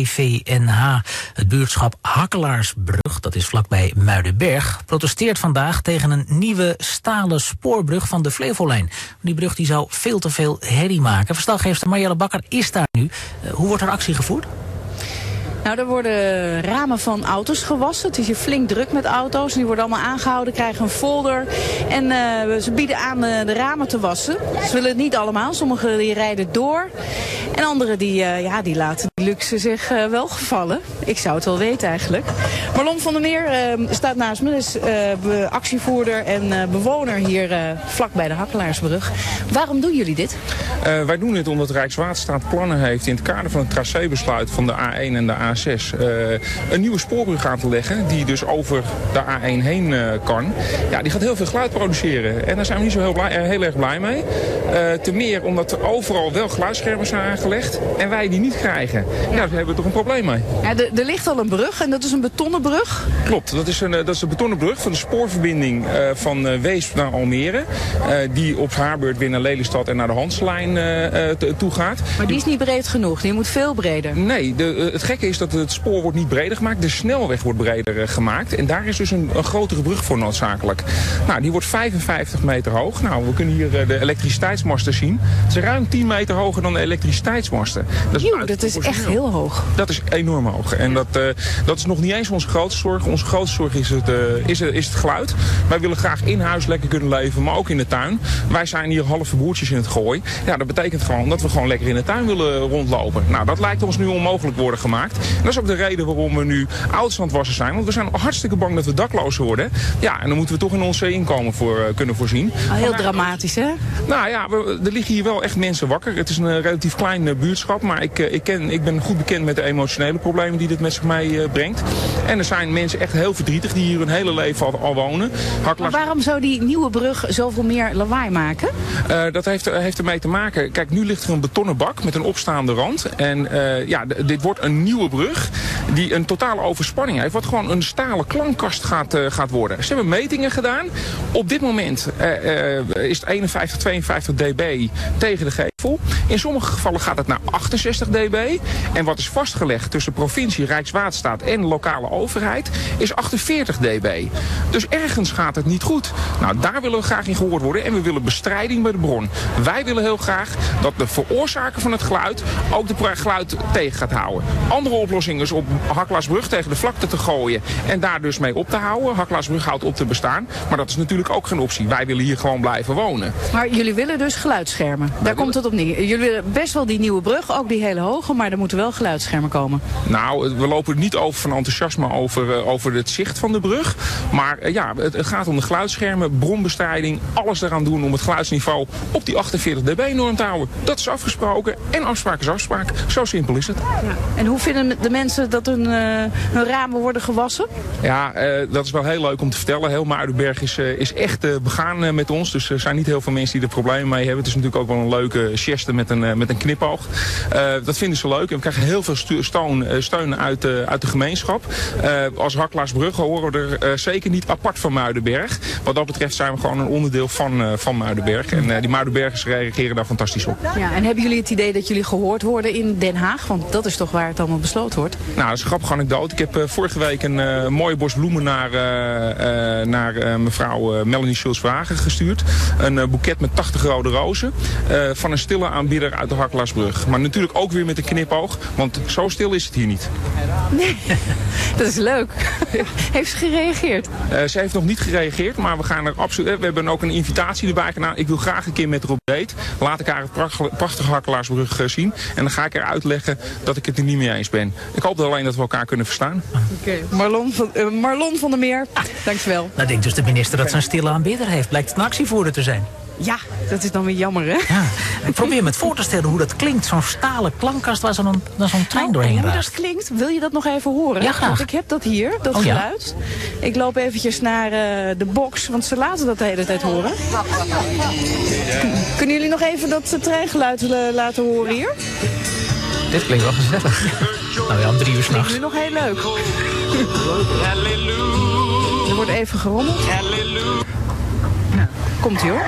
VNH. Het buurtschap Hakkelaarsbrug, dat is vlakbij Muidenberg, protesteert vandaag tegen een nieuwe stalen spoorbrug van de Flevowlijn. Die brug die zou veel te veel herrie maken. Verslaggever Marjelle Bakker is daar nu. Hoe wordt er actie gevoerd? Nou, er worden ramen van auto's gewassen. Het is hier flink druk met auto's. Die worden allemaal aangehouden, krijgen een folder. En ze bieden aan de ramen te wassen. Ze willen het niet allemaal. Sommigen die rijden door. En anderen die laten die luxe zich wel gevallen. Ik zou het wel weten eigenlijk. Marlon van der Meer staat naast me. Is actievoerder en bewoner hier vlak bij de Hakkelaarsbrug. Waarom doen jullie dit? Wij doen dit omdat Rijkswaterstaat plannen heeft in het kader van het tracébesluit van de A1 en de A6 een nieuwe spoorbrug aan te leggen die dus over de A1 heen kan. Ja, die gaat heel veel geluid produceren en daar zijn we niet zo heel erg blij mee. Ten meer omdat er overal wel geluidsschermen zijn aangelegd en wij die niet krijgen. Ja, daar hebben we toch een probleem mee. Ja, er ligt al een brug en dat is een betonnen brug? Klopt, dat is de betonnen brug van de spoorverbinding van Weesp naar Almere. Die op haar beurt weer naar Lelystad en naar de Hanslijn toe gaat. Maar die is niet breed genoeg, die moet veel breder. Nee, het gekke is dat het spoor wordt niet breder gemaakt. De snelweg wordt breder gemaakt. En daar is dus een grotere brug voor noodzakelijk. Nou, die wordt 55 meter hoog. Nou, we kunnen hier de elektriciteitsmasten zien. Het is ruim 10 meter hoger dan de elektriciteitsmasten. Dat is echt heel hoog. Dat is enorm hoog. En dat is nog niet eens onze grootste zorg. Onze grootste zorg is het geluid. Wij willen graag in huis lekker kunnen leven, maar ook in de tuin. Wij zijn hier halve broertjes in het Gooi. Ja, dat betekent gewoon dat we gewoon lekker in de tuin willen rondlopen. Nou, dat lijkt ons nu onmogelijk worden gemaakt. En dat is ook de reden waarom we nu auto's aan het wassen zijn. Want we zijn hartstikke bang dat we dakloos worden. Ja, en dan moeten we toch in ons inkomen kunnen voorzien. Heel dramatisch, hè? Nou ja, er liggen hier wel echt mensen wakker. Het is een relatief klein buurtschap, maar ik ben goed bekend met de emotionele problemen die dit met zich meebrengt. En er zijn mensen echt heel verdrietig die hier hun hele leven al wonen. Maar waarom zou die nieuwe brug zoveel meer lawaai maken? Dat heeft ermee te maken. Kijk, nu ligt er een betonnen bak met een opstaande rand. En dit wordt een nieuwe brug die een totale overspanning heeft. Wat gewoon een stalen klankkast gaat worden. Ze hebben metingen gedaan. Op dit moment is het 51, 52 dB tegen de gevel. In sommige gevallen gaat het naar 68 dB. En wat is vastgelegd tussen provincie, Rijkswaterstaat en lokale overheid is 48 dB. Dus ergens gaat het niet goed. Nou, daar willen we graag in gehoord worden. En we willen bestrijding bij de bron. Wij willen heel graag dat de veroorzaker van het geluid ook de geluid tegen gaat houden. Andere oplossing is op Hakkelaarsbrug tegen de vlakte te gooien en daar dus mee op te houden. Hakkelaarsbrug houdt op te bestaan, maar dat is natuurlijk ook geen optie. Wij willen hier gewoon blijven wonen. Maar jullie willen dus geluidsschermen. Daar komt het op neer. Jullie willen best wel die nieuwe brug, ook die hele hoge, maar er moeten wel geluidsschermen komen. Nou, we lopen niet over van enthousiasme over het zicht van de brug. Maar het gaat om de geluidsschermen, bronbestrijding, alles eraan doen om het geluidsniveau op die 48 dB-norm te houden. Dat is afgesproken en afspraak is afspraak. Zo simpel is het. Ja. En hoe vinden de mensen dat hun ramen worden gewassen? Ja, dat is wel heel leuk om te vertellen. Heel Muidenberg is echt begaan met ons. Dus er zijn niet heel veel mensen die er problemen mee hebben. Het is natuurlijk ook wel een leuke geste met een knipoog. Dat vinden ze leuk. En we krijgen heel veel steun uit de gemeenschap. Als Hakkelaarsbrug horen we er zeker niet apart van Muidenberg. Wat dat betreft zijn we gewoon een onderdeel van Muidenberg. En die Muidenbergers reageren daar fantastisch op. Ja, en hebben jullie het idee dat jullie gehoord worden in Den Haag? Want dat is toch waar het allemaal besloten wordt? Nou, dat is een grappige anekdote. Ik heb vorige week een mooie bos bloemen naar mevrouw Melanie Schulz-Vragen gestuurd. Een boeket met 80 rode rozen van een stille aanbieder uit de Hakkelaarsbrug. Maar natuurlijk ook weer met een knipoog, want zo stil is het hier niet. Nee, dat is leuk. Heeft ze gereageerd? Ze heeft nog niet gereageerd, maar we gaan er absoluut. We hebben ook een invitatie erbij gedaan. Ik wil graag een keer met haar op date. Laat ik haar het prachtige Hakkelaarsbrug zien. En dan ga ik haar uitleggen dat ik het er niet mee eens ben. Ik hoop alleen dat we elkaar kunnen verstaan. Oké. Marlon van der Meer, dankjewel. Nou denkt dus de minister dat ze een stille aanbidder heeft. Blijkt het een actievoerder te zijn. Ja, dat is dan weer jammer, hè? Ja. Ik probeer me het voor te stellen hoe dat klinkt. Zo'n stalen klankkast waar zo'n trein doorheen raast. Hoe dat klinkt, wil je dat nog even horen? Ja, graag. Want ik heb dat hier, dat geluid. Ja? Ik loop eventjes naar de box, want ze laten dat de hele tijd horen. Kunnen jullie nog even dat treingeluid laten horen hier? Dit klinkt wel gezellig. Nou ja, om 3 uur 's nachts. Nu nog heel leuk. Er wordt even gerommeld. Nou, komt-ie hoor.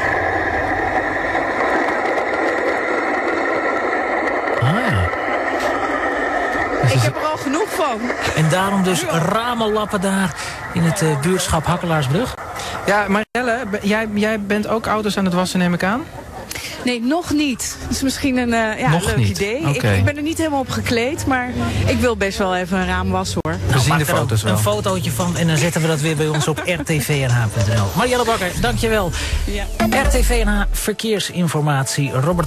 Ah ja. Ik heb er al genoeg van. En daarom dus ramenlappen daar in het buurtschap Hakkelaarsbrug. Ja, Marielle, jij bent ook auto's aan het wassen, neem ik aan? Nee, nog niet. Dat is misschien een leuk idee. Okay. Ik ben er niet helemaal op gekleed, maar ik wil best wel even een raam wassen, hoor. We zien de Maak er foto's wel. een fotootje van en dan zetten we dat weer bij ons op rtvnh.nl. Marielle Bakker, dankjewel. Ja. RTVNH Verkeersinformatie. Robert